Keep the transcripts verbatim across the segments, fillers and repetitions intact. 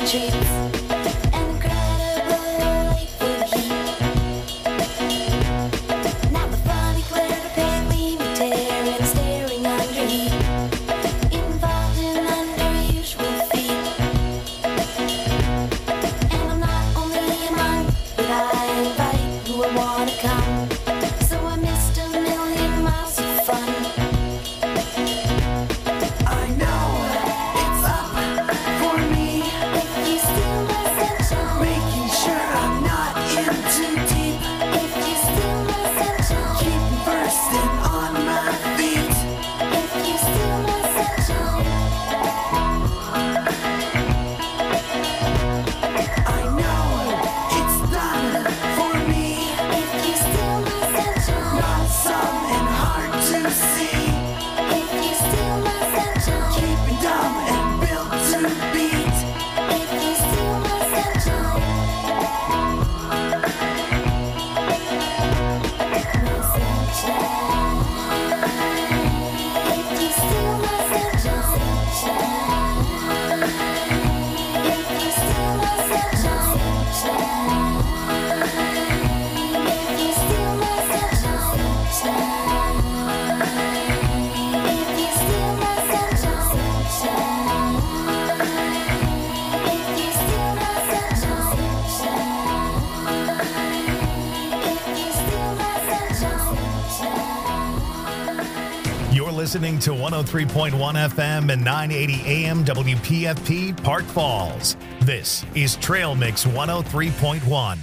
Listening to one oh three point one F M and nine eighty A M W P F P Park Falls. This is Trail Mix one oh three point one.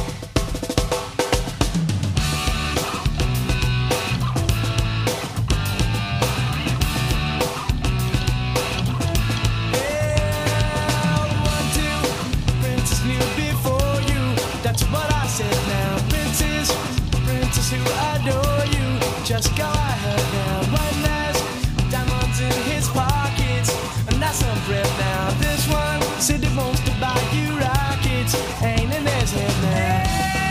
Just go ahead now, one last diamonds in his pockets, and that's some breath now. This one said he wants to buy you rockets, ain't in his head now.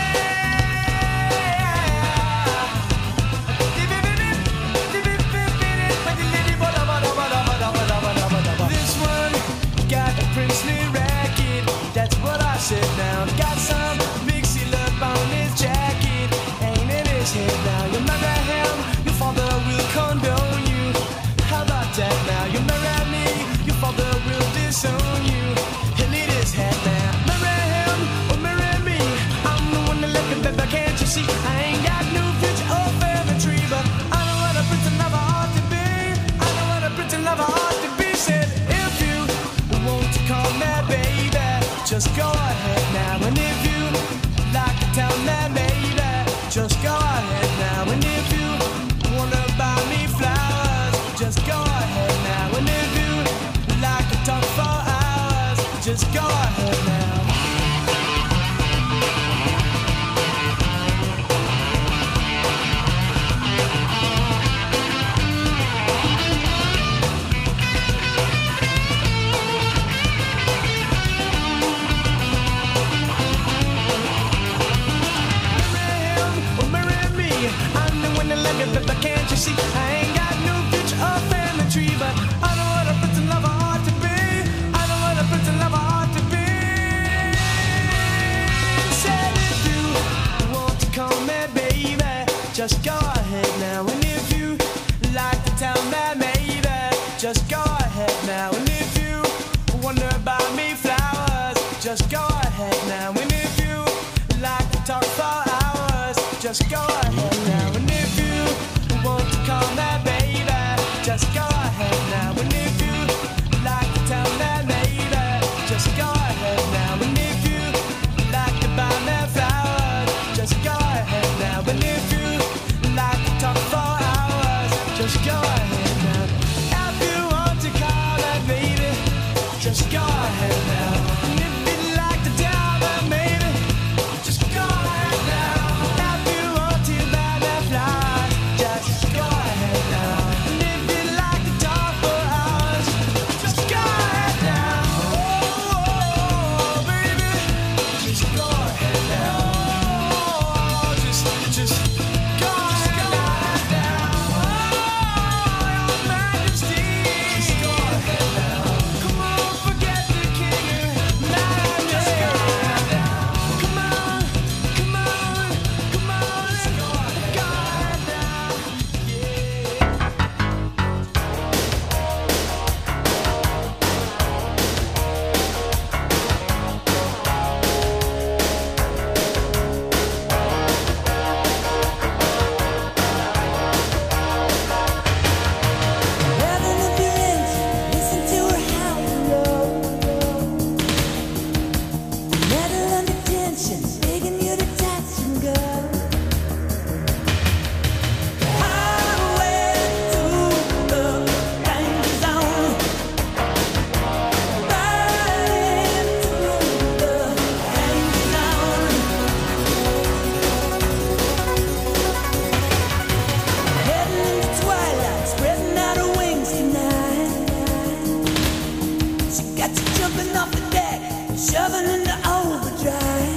This one got a princely racket, that's what I said now. Got some big seal up on his jacket, ain't in his head now. You marry him, your father will condone you. How about that now? You marry me, your father will disown you. He'll need his head now. Marry him or marry me, I'm the one that left him, baby, can't you see? I ain't got no future or family tree, but I know what a pretty lover ought to be. I know what a pretty lover ought to be. Said if you want to call me baby, just go ahead now. And if you like to tell me baby, just go ahead now. And if you wanna buy me flowers, just go ahead now. And if you like to talk for hours, just go ahead now. But can't you see, I ain't got no future or family tree, but I know what a pretty lover ought to be. I know what a pretty lover ought to be. Said if you want to call me baby, just go ahead now. And if you like to tell me maybe, just go ahead now. And if you wonder about me flowers, just go ahead now. And if you like to talk for hours, just go ahead now. And if you want to call me baby, just go ahead now. And if you like to tell me later, just go ahead now. And if you like to buy me flowers, just go ahead now. And if you like to talk for hours, just go ahead now. If you want to call me baby, just go ahead now. And if you like to tell me maybe, just go ahead now. If you want to buy me flowers, just go ahead now. And if you like to talk for hours, just go ahead now. Oh, baby, just go ahead now. Oh, just, just go ahead now. Oh, your majesty, just go ahead now. Come on, forget the king. shoving into overdrive.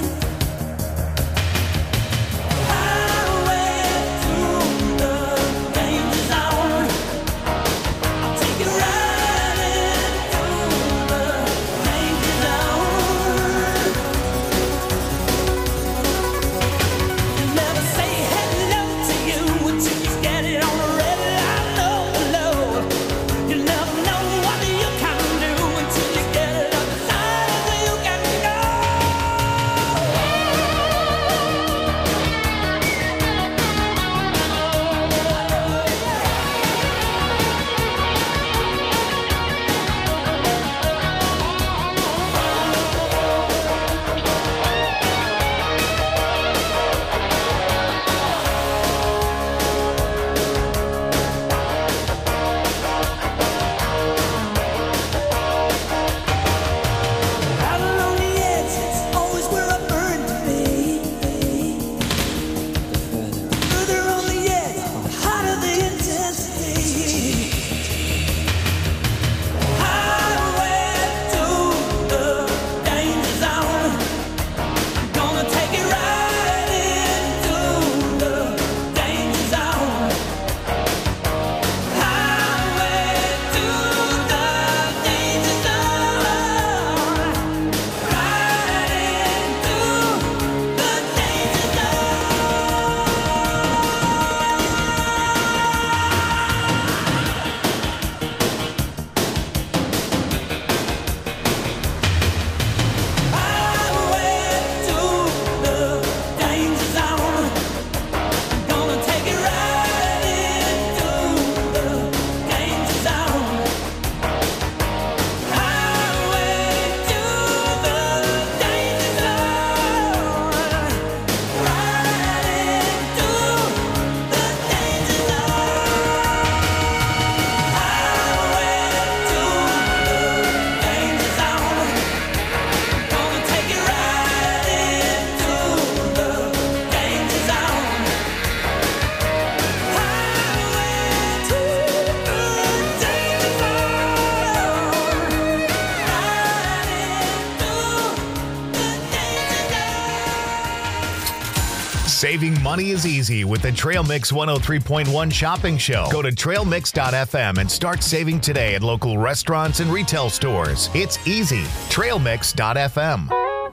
Saving money is easy with the Trail Mix one oh three point one shopping show. Go to trail mix dot f m and start saving today at local restaurants and retail stores. It's easy. trail mix dot f m.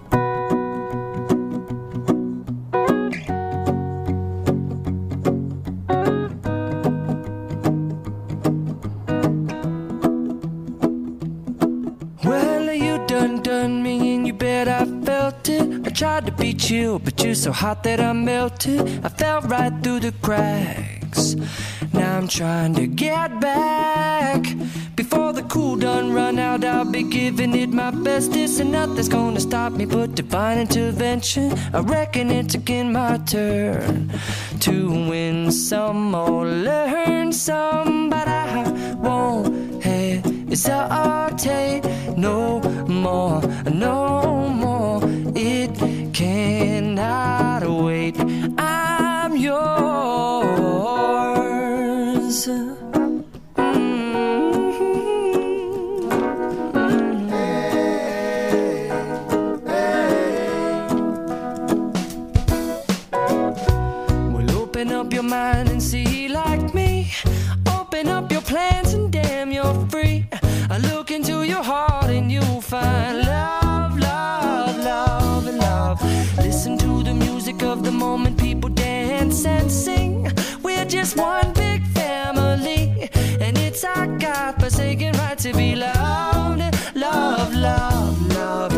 Tried to be chill, but you're so hot that I melted. I fell right through the cracks. Now I'm trying to get back. Before the cool done run out, I'll be giving it my bestest, and nothing's gonna stop me but divine intervention. I reckon it's again my turn to win some or learn some, but I won't hesitate no more, no more. It cannot wait. I'm yours. Your mind and see like me. Open up your plans and damn, you're free. I look into your heart and you'll find love, love, love, and love. Listen to the music of the moment, people dance and sing. We're just one big family, and it's our God-forsaken right to be loved, love, love, love,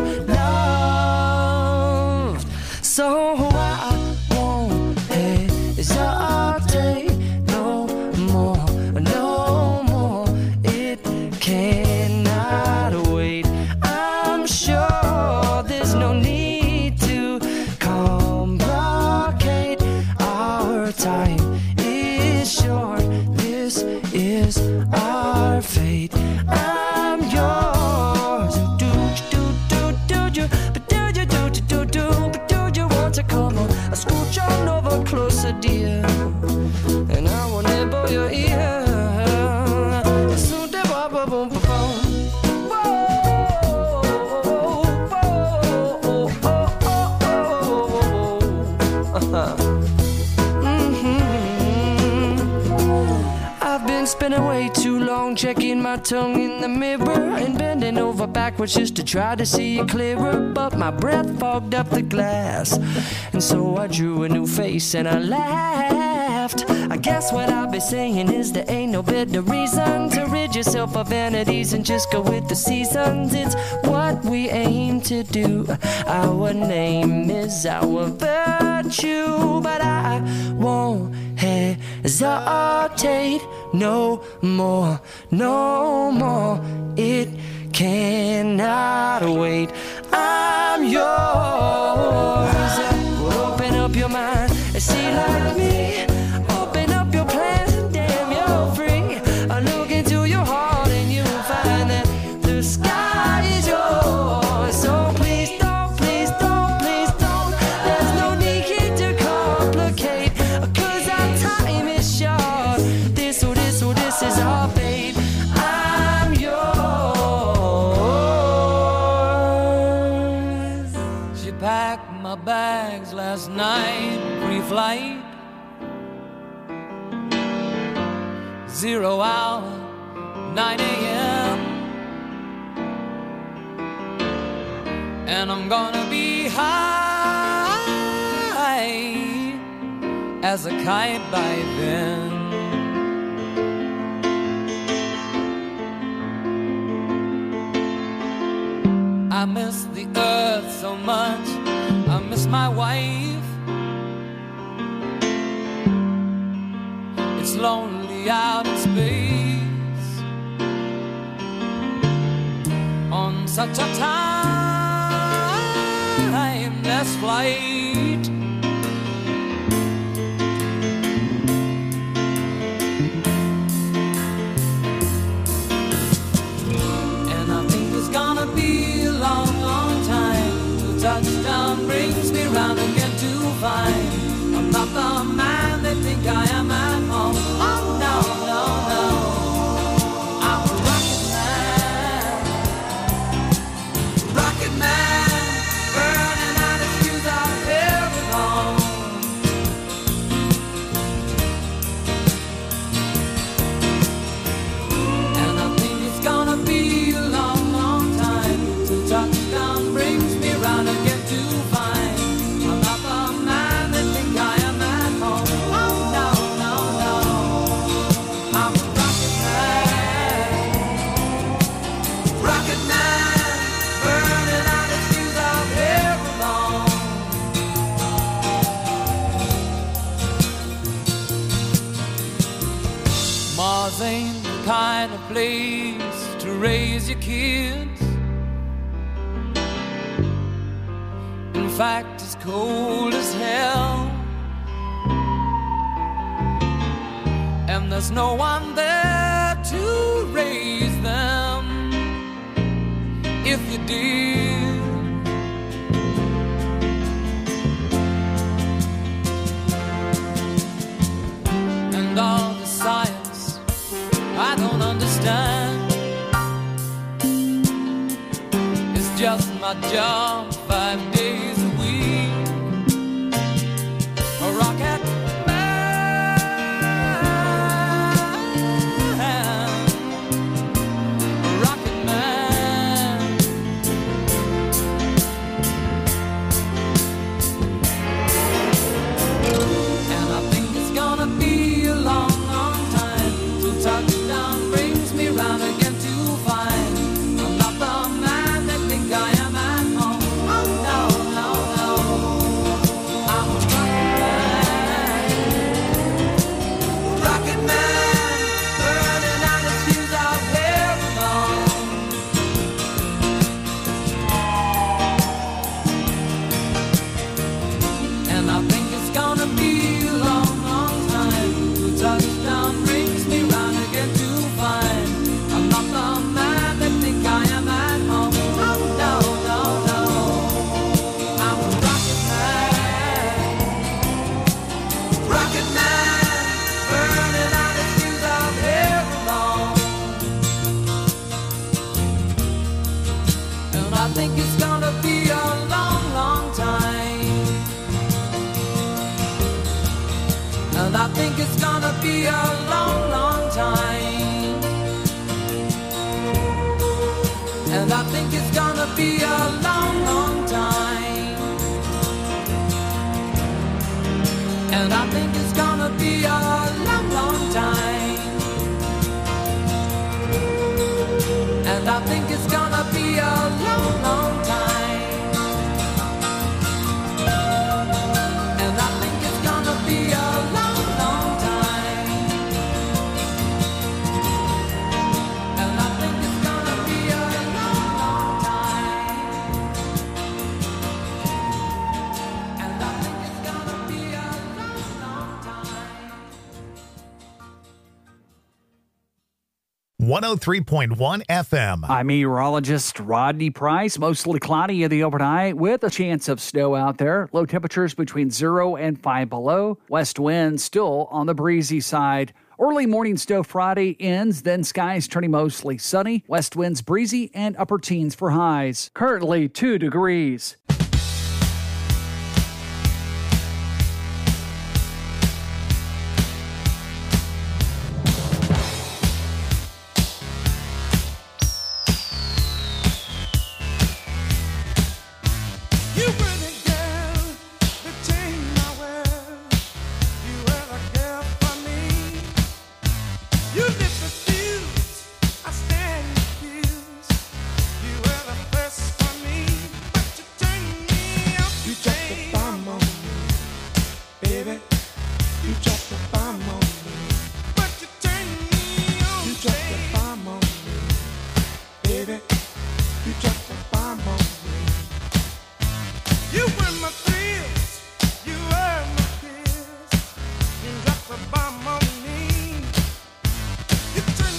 loved. So I won't hesitate no more, no more. It cannot wait. I'm sure there's no need to complicate. Our time is short. This is our fate. I'm yours. Do do do do do, but do you do do do do, but do you want to come on? I scooch on over closer, dear, and I will nibble your ear. So de ba ba boom ba boom. Whoa, whoa, whoa. spending way too long checking my tongue in the mirror and bending over backwards just to try to see it clearer. But my breath fogged up the glass, and so I drew a new face and I laughed. I guess what I'll be saying is there ain't no better reason to rid yourself of vanities and just go with the seasons. It's what we aim to do. Our name is our virtue, but I won't hesitate no more, no more. It cannot wait. I'm yours. Well, open up your mind and see like me. Open up your plans and damn, you're free. I look into your heart and you'll find that the sky is yours. So please don't, please don't, please don't. There's no need to complicate, 'cause our time is short. This or this or this is our fate. I'm yours. She packed my bags last night, pre-flight. Zero hour, nine a.m. And I'm gonna be high as a kite by then. I miss the earth so much, I miss my wife. It's lonely out in space on such a timeless flight. And I think it's gonna be a long, long time till touchdown brings me round again to find I'm not the man they think I am at home. Oh no, no, no, I'm a rocket man, rocket man, burning out his fuse out here at home. And I think it's gonna be a long, long time till touchdown brings me round again to find I'm not the man they think I am at home. Oh no, no, no, I'm a rocket man, rocket man, burning out his fuse out here alone. Mars ain't the kind of place to raise your kids. In fact, it's cold as hell, and there's no one there to raise them if you did. And all the science I don't understand, it's just my job five days a week. A rocket man, a rocket man. And I think it's gonna be a long, long time till touchdown brings me round again to find I'm not the man they think I am at home. Oh And I think it's gonna be a long, long time. And I think it's gonna be a long, long time. And I think it's gonna be a long, long time. And I think it's gonna be a long, long time. And I think it's gonna be a long, long time. And I think it's gonna be a long, long time. one oh three point one F M. I'm meteorologist Rodney Price. Mostly cloudy in the overnight with a chance of snow out there. Low temperatures between zero and five below. West wind still on the breezy side. Early morning snow Friday ends, then skies turning mostly sunny. West winds breezy and upper teens for highs. Currently two degrees. You were the girl that changed my world. You were the girl for me. You lit the fuse, I stand confused. You were the first for me, but you turned me out. You dropped the bomb on me, baby. You dropped the bomb on me, but you turned me on. You dropped the bomb on me, baby. You dropped the bomb on me. You were my thrills, you were my pills. You dropped the bomb on me. You turned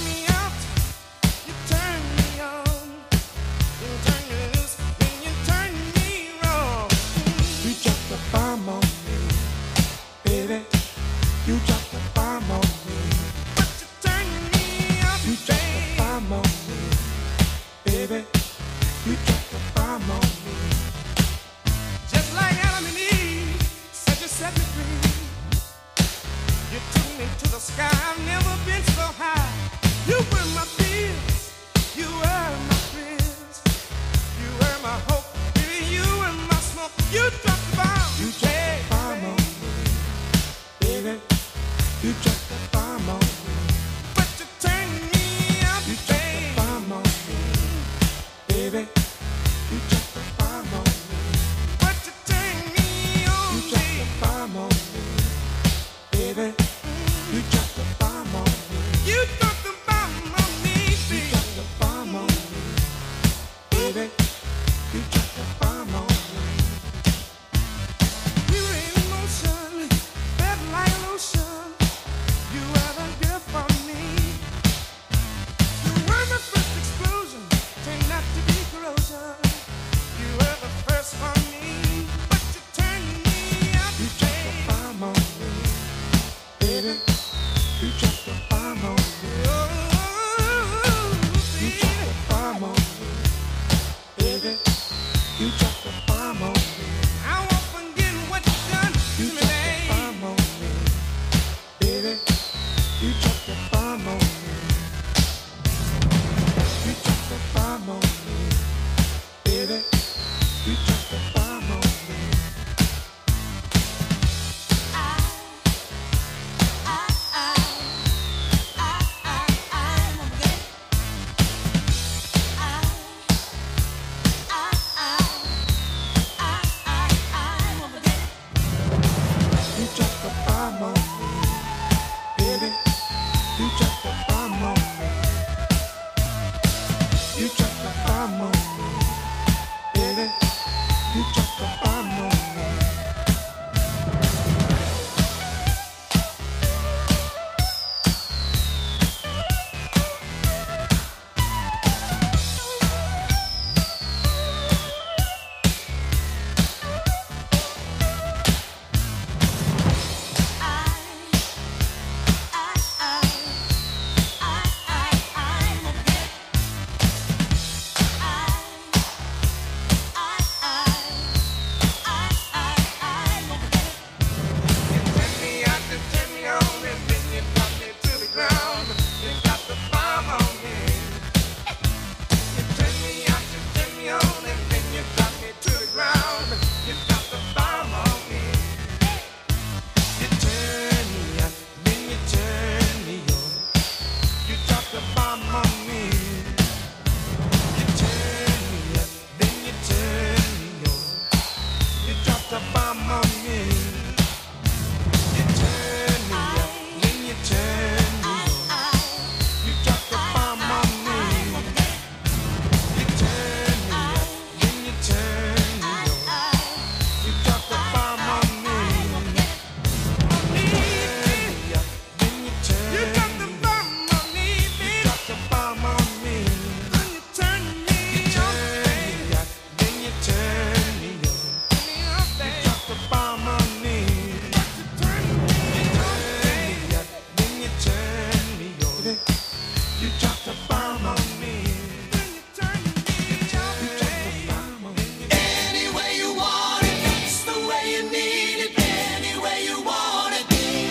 You dropped a bomb on me. You dropped a bomb on me. Any way you want it, that's the way you need it. Any way you want it.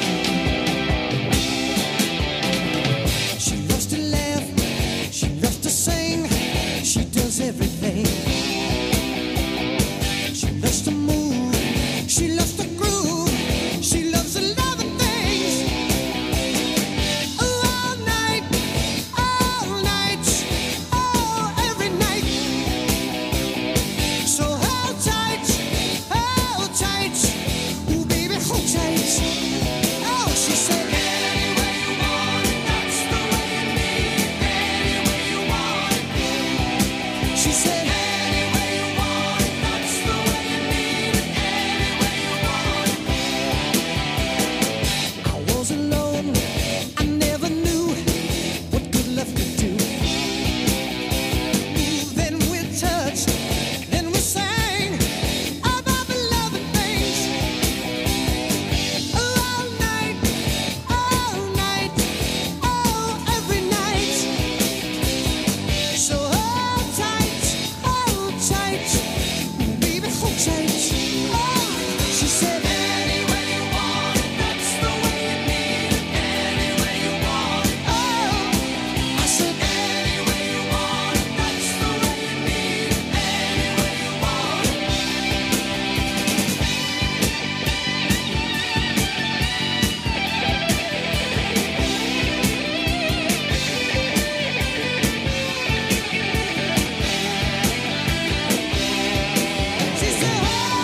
She loves to laugh, she loves to sing, she does everything. She loves to move, she loves to groove, she loves a lot of things. Oh, all night, all night, oh, every night. So hold tight, hold tight, ooh, baby, hold tight. Oh, she said, any way you want it, that's the way you need it. Any way you want it. She said, any way you want it, that's the way you need it. Any way you want it. I was alone, I never knew what good love could do. Ooh, then we touched, then we sang about the love and things. Oh, all night, all night, oh, every night. So hold tight, hold tight, ooh, baby, hold tight. Oh, she said, any way you want it, that's the way you need it. Any way you want it. Oh, I said, any way you want it, that's the way you need it. Any way you want it. She said,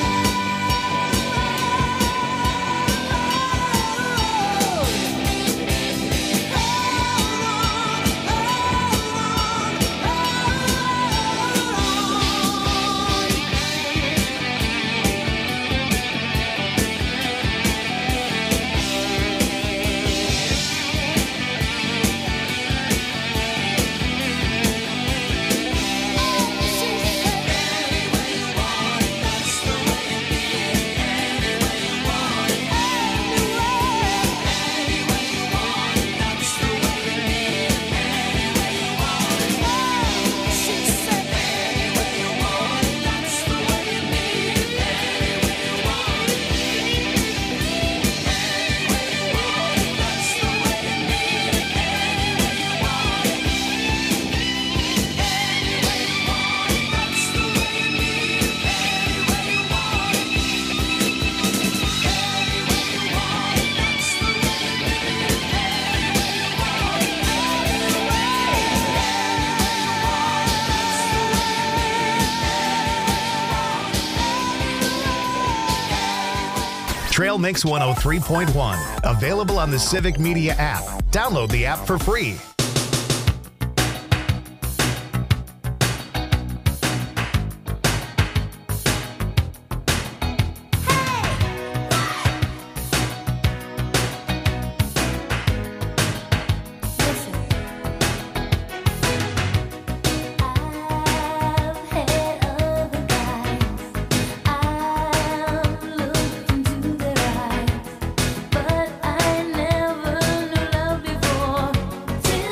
Trail Mix one oh three point one. Available on the Civic Media app. Download the app for free. I've had other guys. I've looked into their eyes, but I never knew love before.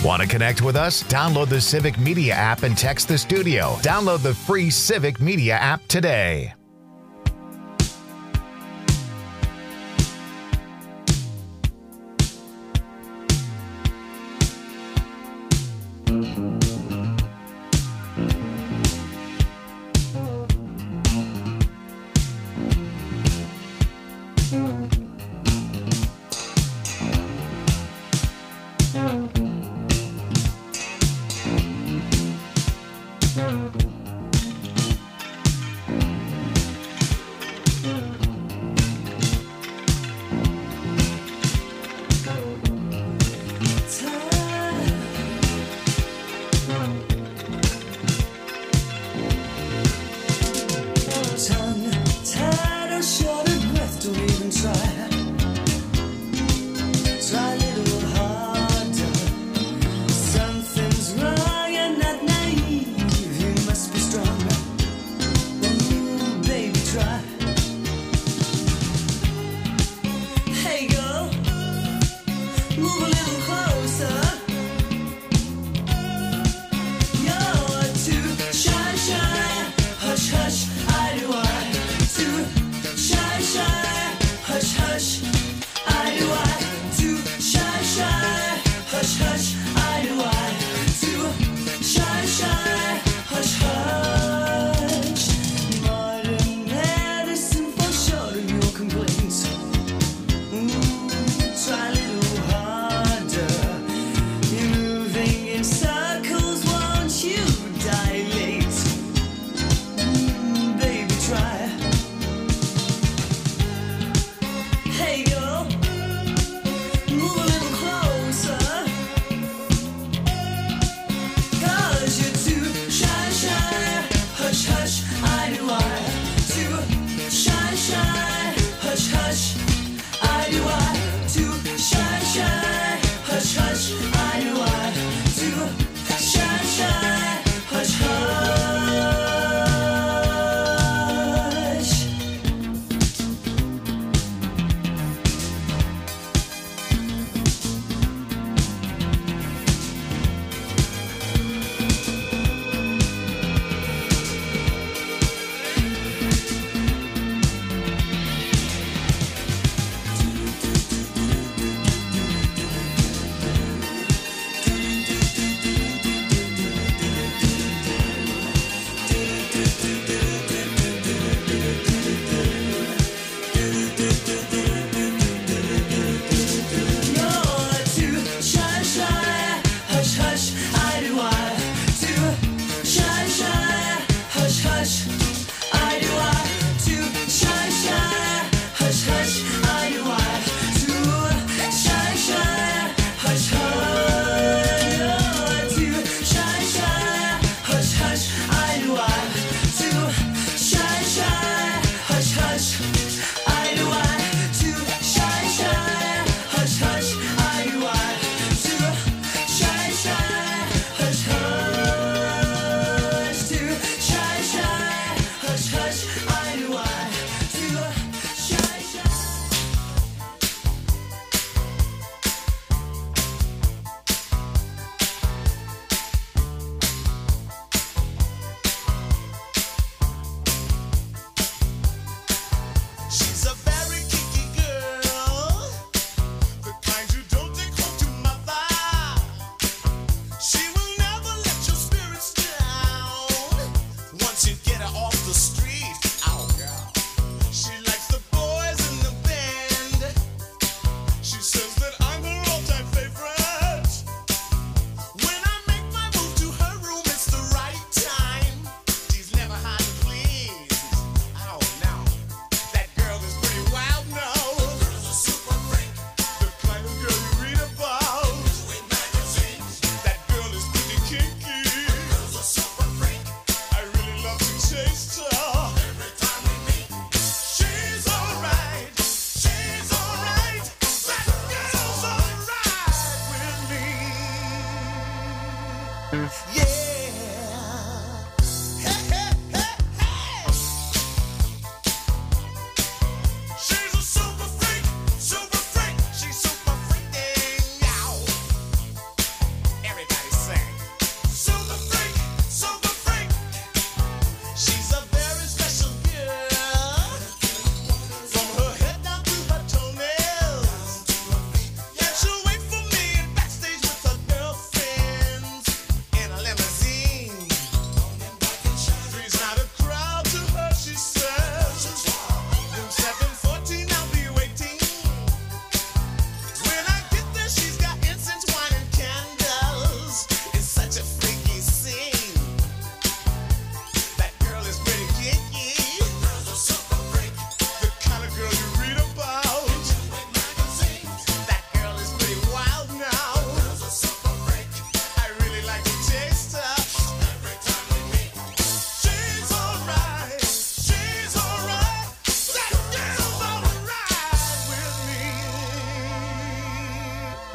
Want to connect with us? Download the Civic Media app and text the studio. Download the free Civic Media app today.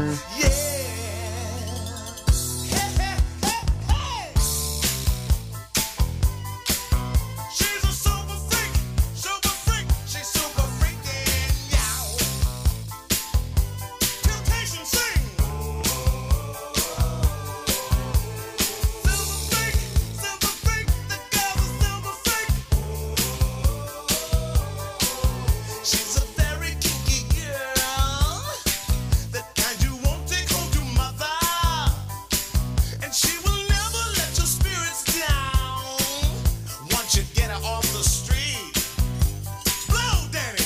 She's a super freak, super freak. She's super freaking, yeah. Temptation sing. Silver freak, silver freak. The girl's a silver freak. She's a very kinky girl, the kind you won't take home to mother. And she will never let your spirits down. Once you get her off the street, blow, Danny.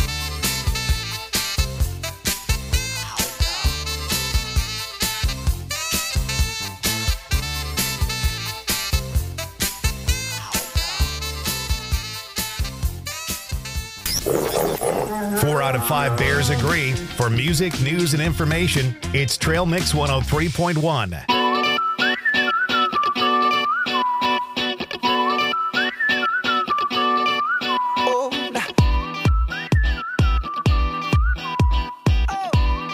Four out of five Bears agree. For music, news, and information, it's Trail Mix one oh three point one. Oh, nah. Oh.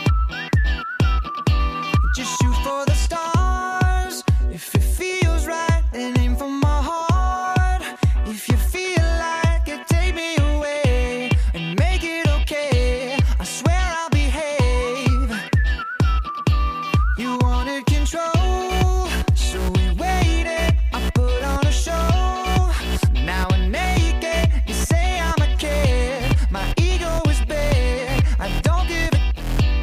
Just shoot for the stars. If it feels right, then aim for my heart. If you feel like it, take me away and make it okay. I swear I'll behave. You wanted control, so we waited. I put on a show. Now we're naked. You say I'm a kid. My ego is big. I don't give a.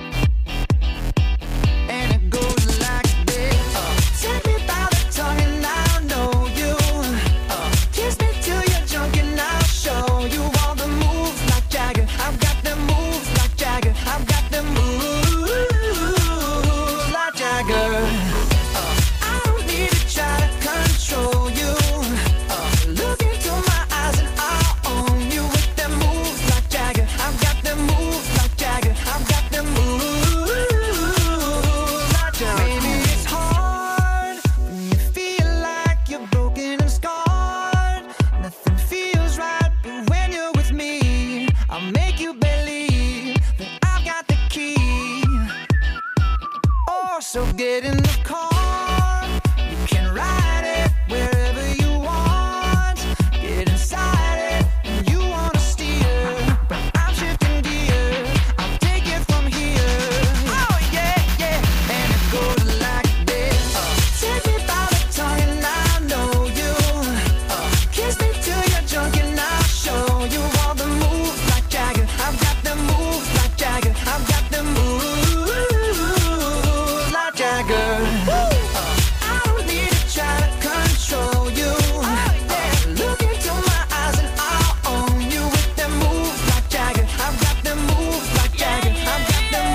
And it goes like this. Uh, take me by the tongue and I'll know you. Uh, kiss me till you're drunk and I'll show you all the moves like Jagger. I've got the moves like Jagger. I've got the moves like Jagger. Uh, I don't need to try to control you. Uh, look into my eyes and I'll own you with them moves like Jagger. I've got them moves like Jagger. I've got them moves like Jagger. Maybe it's hard when you feel like you're broken and scarred. Nothing feels right, but when you're with me, I'll make you believe that I've got the key. Oh, so get in the car. You can ride it wherever you want. Get inside it and you wanna steer. But I'm shifting gears. I'll take it from here. Oh yeah, yeah. And it goes like this. Uh, take me by the tongue and I know you. Uh, kiss me till you're drunk and I'll show you all the moves like Jagger. I've got the moves like Jagger. I've got the moves like Jagger. Uh, I don't need to try to control you. Uh, look into my eyes and I'll own you with them moves like Jagger. I've got them moves like Jagger. I've got them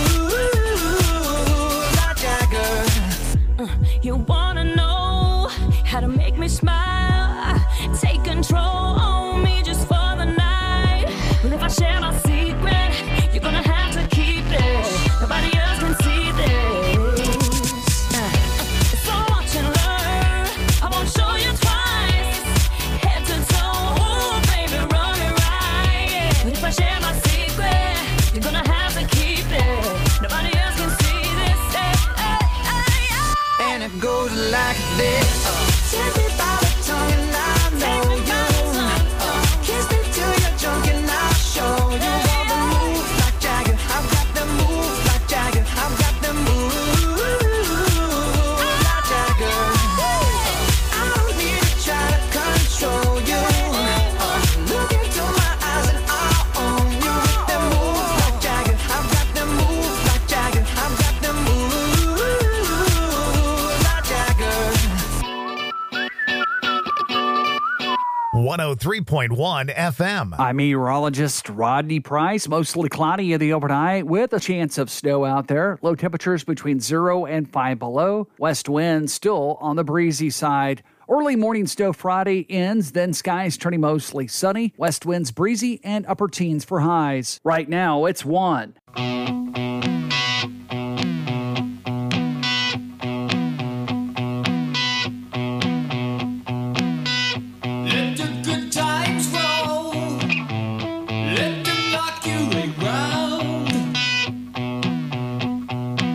moves like Jagger. You wanna know how to make me smile? Take control on me just for the night. But if I share my secret, you're gonna have to keep it. Nobody else can see this. Uh, So watch and learn. I won't show you twice. Head to toe, oh baby, run it right. But if I share my secret, you're gonna have to keep it. Nobody else can see this. Hey, hey, hey, hey. And it goes like this. Uh, take me by the tongue and I know you. Uh, kiss me till you're drunk and I'll show you all the moves like Jagger. I've got the moves like Jagger. I've got the moves like Jagger. Uh, I don't need to try to control you. Uh, look into my eyes and I'll own you with them moves like Jagger. I've got the moves like Jagger. I've got the moves like Jagger. one oh three point one F M. I'm meteorologist Rodney Price. Mostly cloudy in the overnight with a chance of snow out there. Low temperatures between zero and five below. West wind still on the breezy side. Early morning snow Friday ends, then skies turning mostly sunny. West winds breezy and upper teens for highs. Right now, it's one. Let the good times roll. Let them knock you around.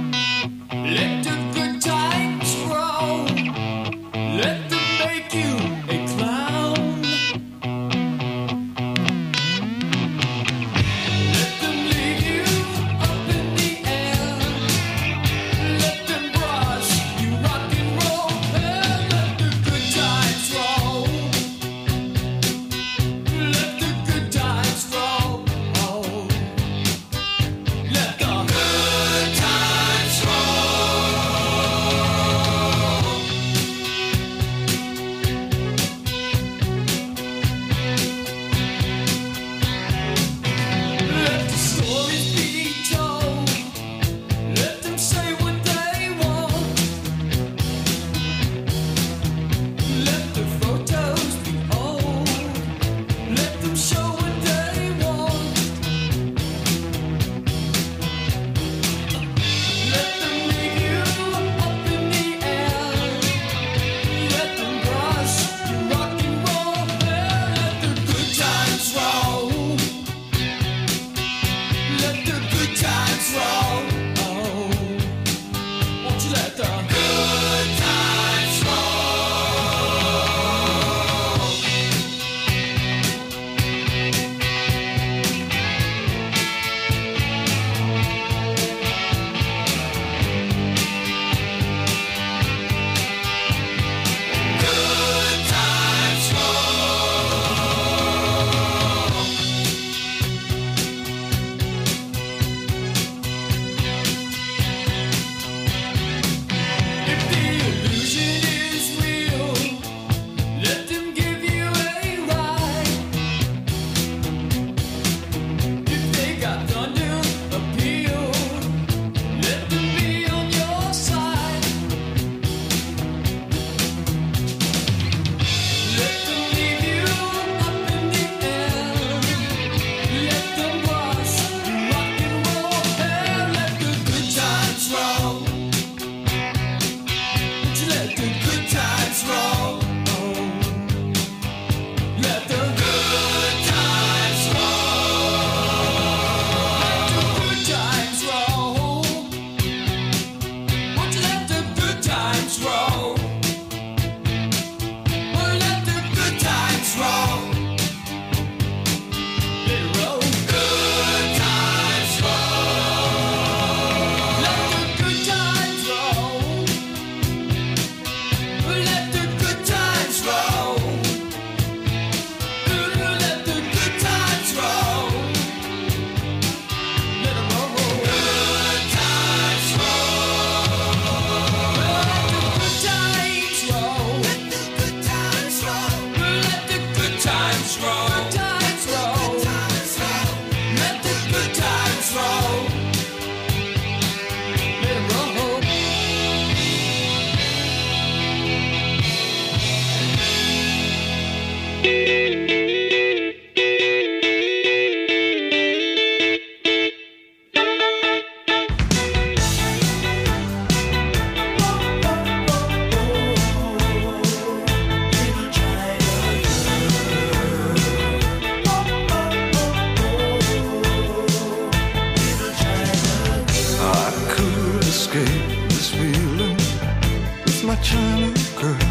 escape this feeling with my China girl.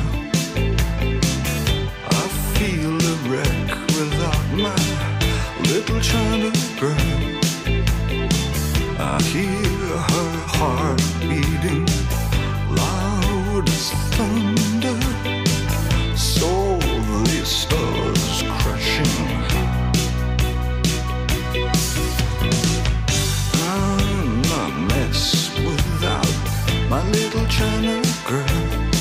I feel a wreck without my little China girl. I hear her heart beating loud as thunder. So the stars crashing. I'm a mess without my little China girl.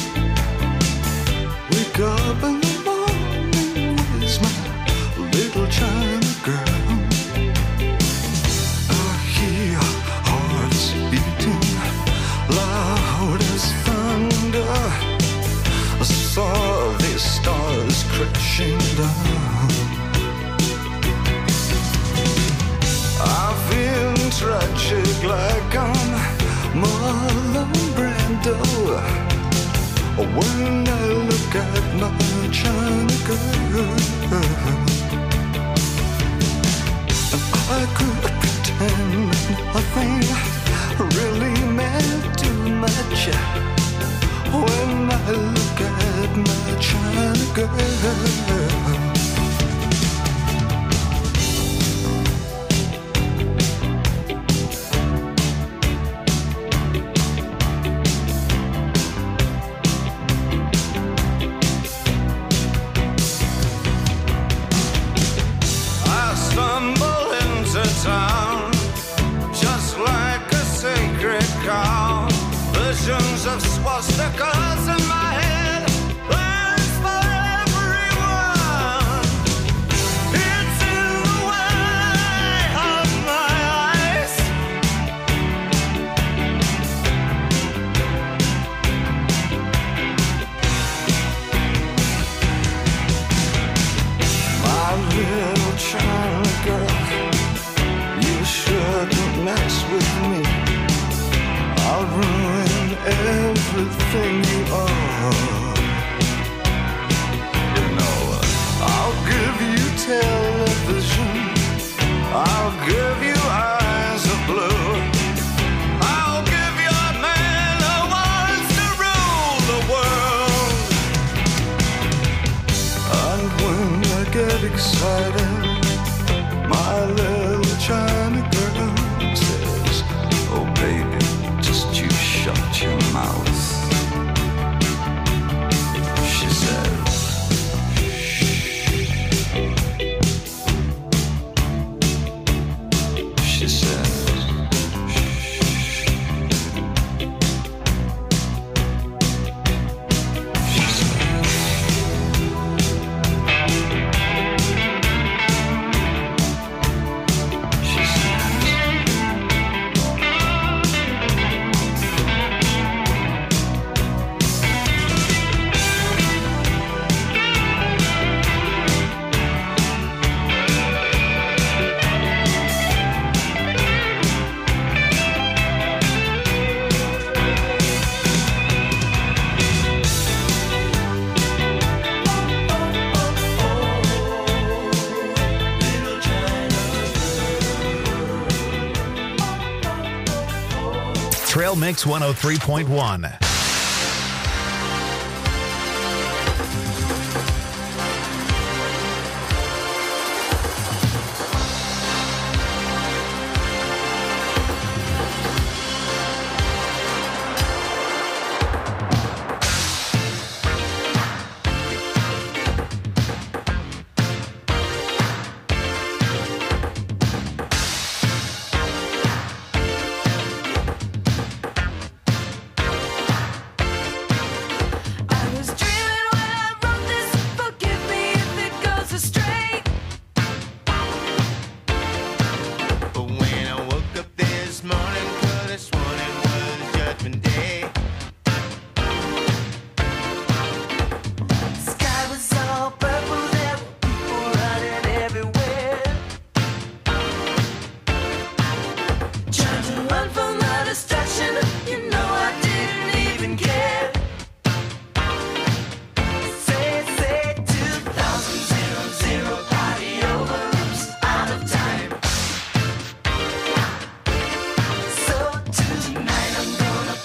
Wake up in the morning, where's my little China girl? I hear hearts beating loud as thunder. I saw the stars crashing down. I feel tragic like I'm Marlon Brando when I look at my China girl. And I could pretend nothing really meant too much when I look at my China girl. Visions of swastikas in my head, plans for everyone. It's in the way of my eyes. My little China girl, you shouldn't mess with me. I'll ruin everything you are. You know, I'll give you television. I'll give you eyes of blue. I'll give you a man who wants to rule the world. And when I get excited, my little China girl says, oh baby, you shut your mouth. She said, she said, she said, she Trail Mix one oh three point one. Gonna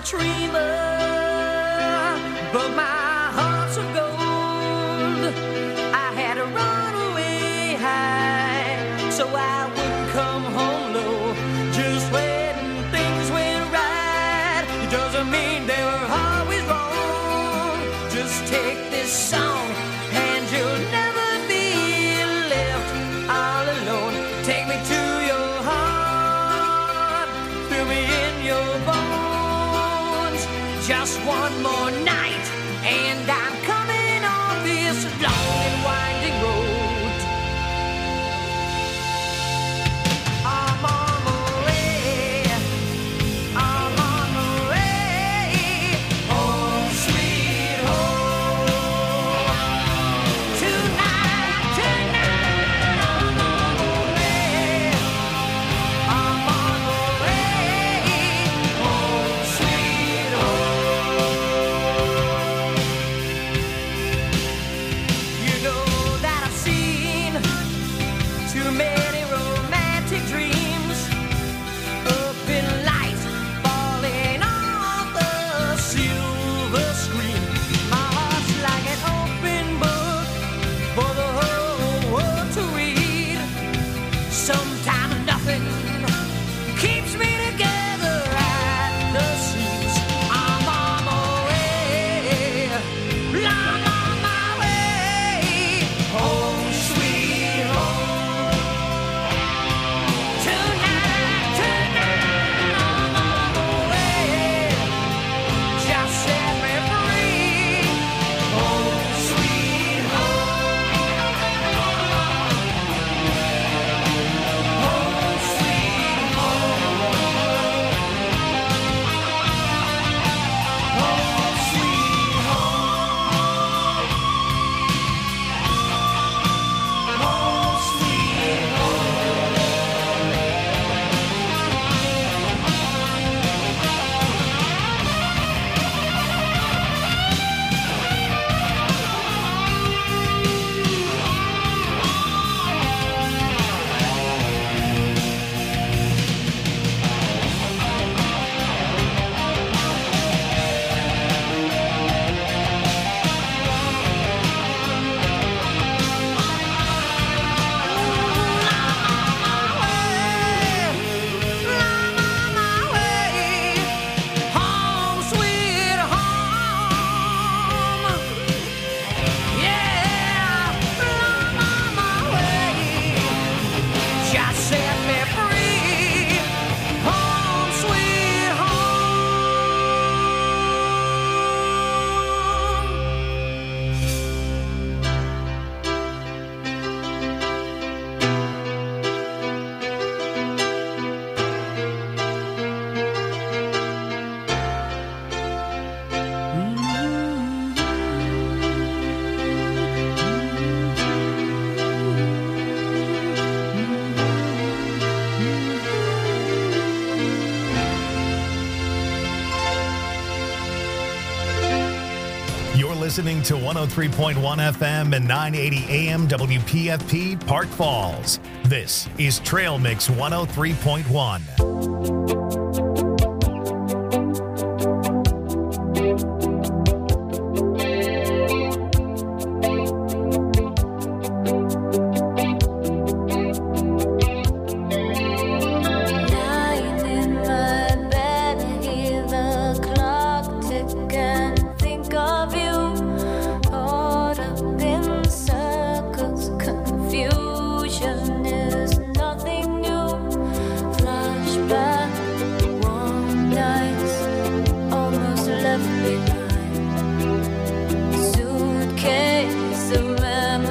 dreamer, but my heart's of gold. I had to run away high so I wouldn't come home low. Just when things went right, it doesn't mean they were always wrong. Just take this song and you'll never be left all alone. Take me to your heart, feel me in your bones. Just one more night and I'm coming on this long and winding road. I'm on my way, I'm on my way, home sweet home. Tonight, tonight, I'm on my way, I'm on my way, home sweet home. You know that I've seen too many romantic dreams up in lights falling off the silver screen. My heart's like an open book for the whole world to read. Sometimes nothing keeps me together at the seams. I'm on my way, I'm on my way, home sweet home. Tonight, tonight, I'm on my way, just set me free, home sweet home, home sweet home, home sweet home, home sweet home. Home sweet home. Yeah, I'm on my way. Just set me free. Home sweet You're listening to one oh three point one F M and nine eighty A M W P F P Park Falls. This is Trail Mix one oh three point one.